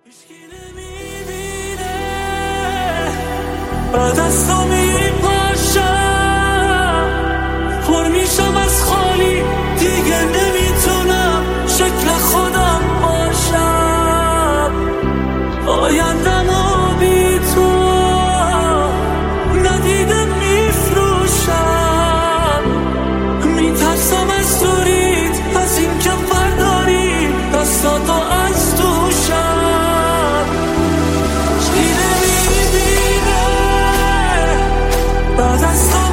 بعد از تو میپاشم پر میشم از خالی دیگه نمیتونم شکل خودم باشم آیندمو بی تو ندیده میفروشم میترسم از دوریت از این که برداری دستاتو از دوشم چیده میبینه بعد از تو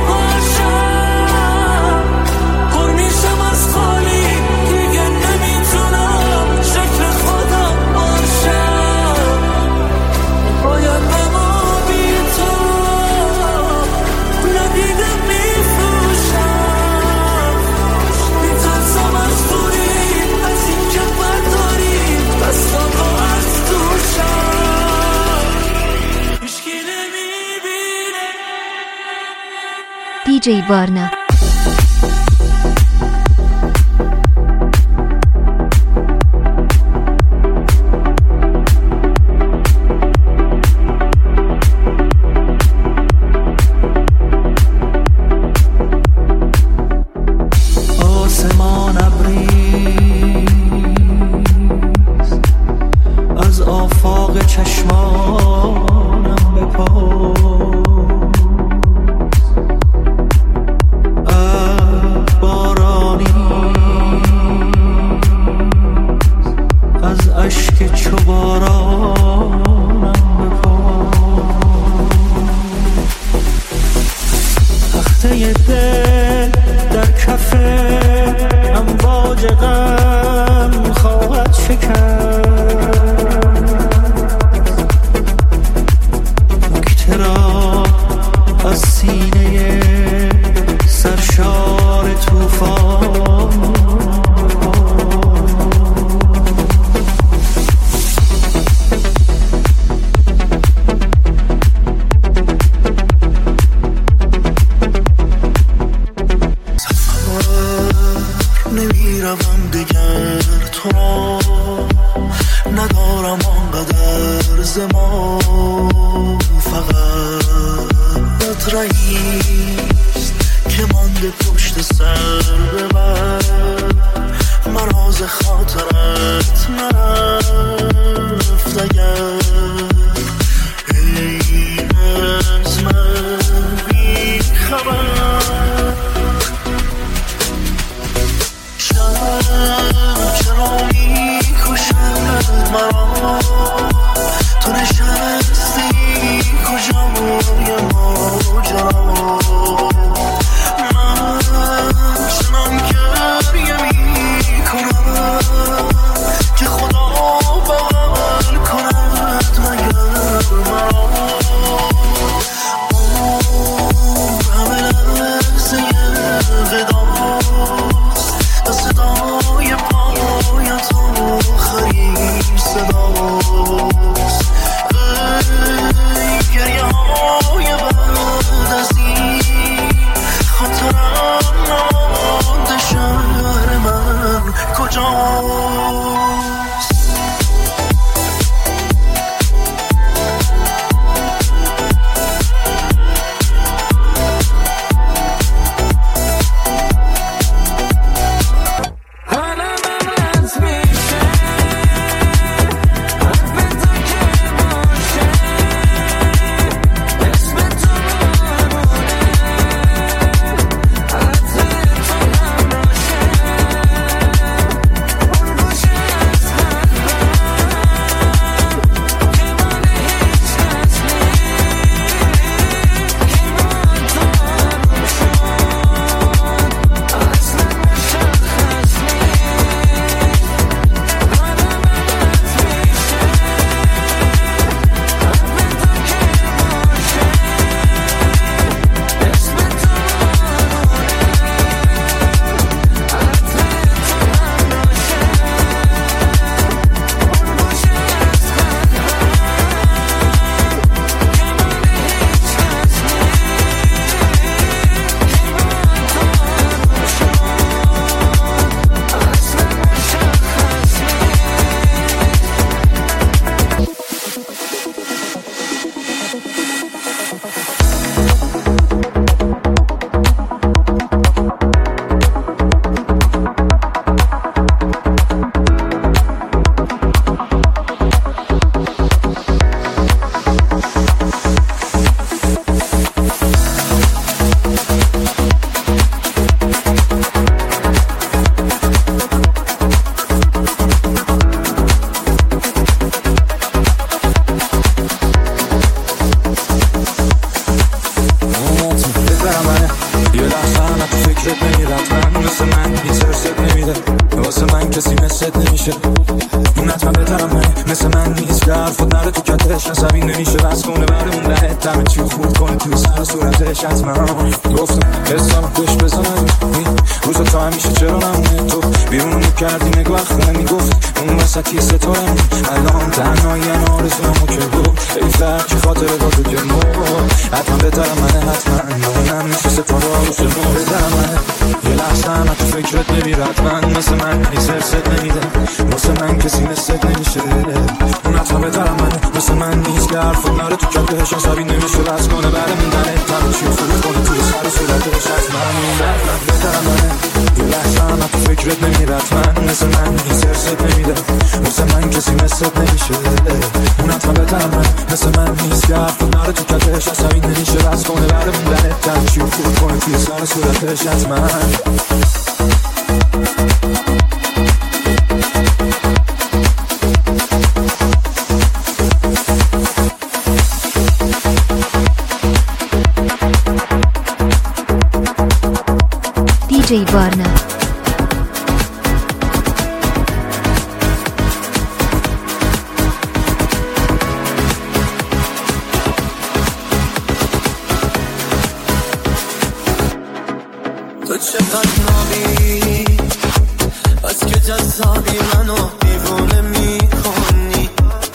میپاشم پر میشم از خالی دیگه نمیتونم شکل خودم باشم آیندمو بی تو ندیده میفروشم میترسم از دوری از این که برداری دستاتو از دوشم هیچکی نمیبینه دیجی وارنا آسمان ابریز از آفاق چشمانم بپاس بارانی از اشک چوبارانم بپاس تخته دل در کف امواج غم خواهد شکست نکته را از سینه سرشار طوفان نمیروم دیگر تو را ندارم آنقدر زمان فقط رئیست که مانده پشت سر ببر مراز خاطرت نرفت اگر ای از من بی خبر چرا میکشد مرا تو نشستی کجا روی ماجرا من مثل من نیست که حرفت نره تو کتش عصبی نمیشه بس کنه برمون لحت دمه چی خورد کنه توی سر صورتش حتما گفتم حسام کش بزنم روزا تا همیشه چرا نمونه تو بیرونمو کردی نگاه خونه میگفت اون وسطی ستارم الان تنهایی آرزوامو که بود ای فرد چی خاطره با تو که مود حتما بهترم منه حتما اونم میشه ستاره آروش موردم منه یه لحظه هم تو فکرت نمیر حتما مثل من نیز حفظت نمیده مثل من کسی مثلت نمیشه اون حتما بهترم منه مثل من نیز که حرفت نره تو کلکهش عصبی نمیشه بس کنه برمون دنه تماشی و فرود کنه توی سر صورتش حتما بهترم منه یه لحظه هم تو فکرت نمیر حتما مثل من نیز حفظت نمیده مثل من کسی مثلت نمیشه اون حتما بهترم منه مثل من نیز که حرفت نره تو کلکهش عصبی نمیشه بس کنه برمون دنه تماشی و فرود کنه توی سر صورتش حتما DJ Varna تو چقدر نابی از که جذابی منو دیوونه میکنی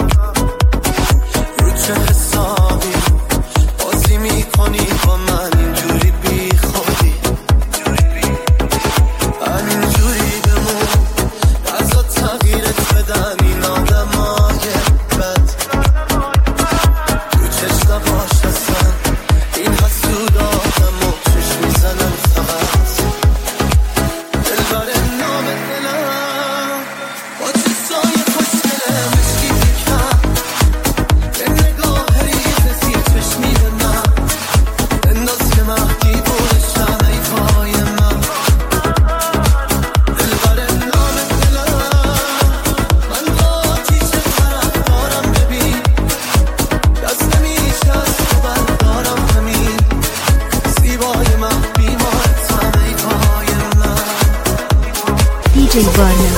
رو چه حسابی بازی میکنی با من اینجوری بی خودی همینجوری بمون بذار تغییرت بدم این آدمای بد تو چشم باش هستن این حسود آدمو چشم میزنن فقط دلبر نام دلم با چشای خوشگله مشکی پیکم به نگاه ریز زیر چشمی به من انداز که مهدی بودشم ای پای من دلبر نام دلم من با تیش طرف دارم ببین دست نمیشه از تو بردارم همین زیبای من بیمارتم ای پای من DJ Varna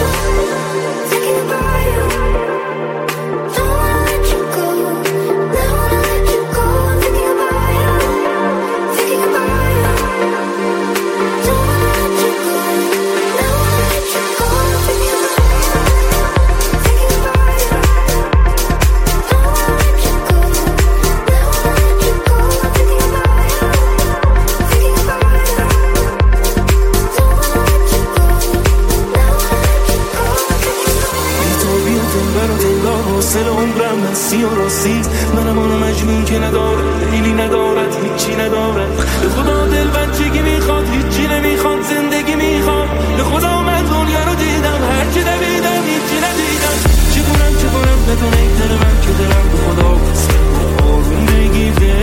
حاصل عمرم نسی و راستی منم آنو مجنون که ندارد لیلی ندارد هیچی ندارد به خدا دل بچگی میخواد هیچی نمیخواد زندگی میخواد به خدا من دنیا رو دیدم هرچی دویدم هیچی ندیدم چه کنم بدون ای دل من که دلم به خدا آروم بگیده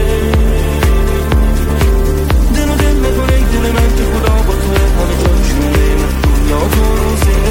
دل و دل نکن ای دل من که خدا با تو همه جا جونه من دنیا دو روزه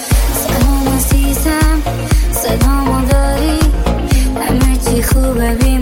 صدامو داری همه چی خوبه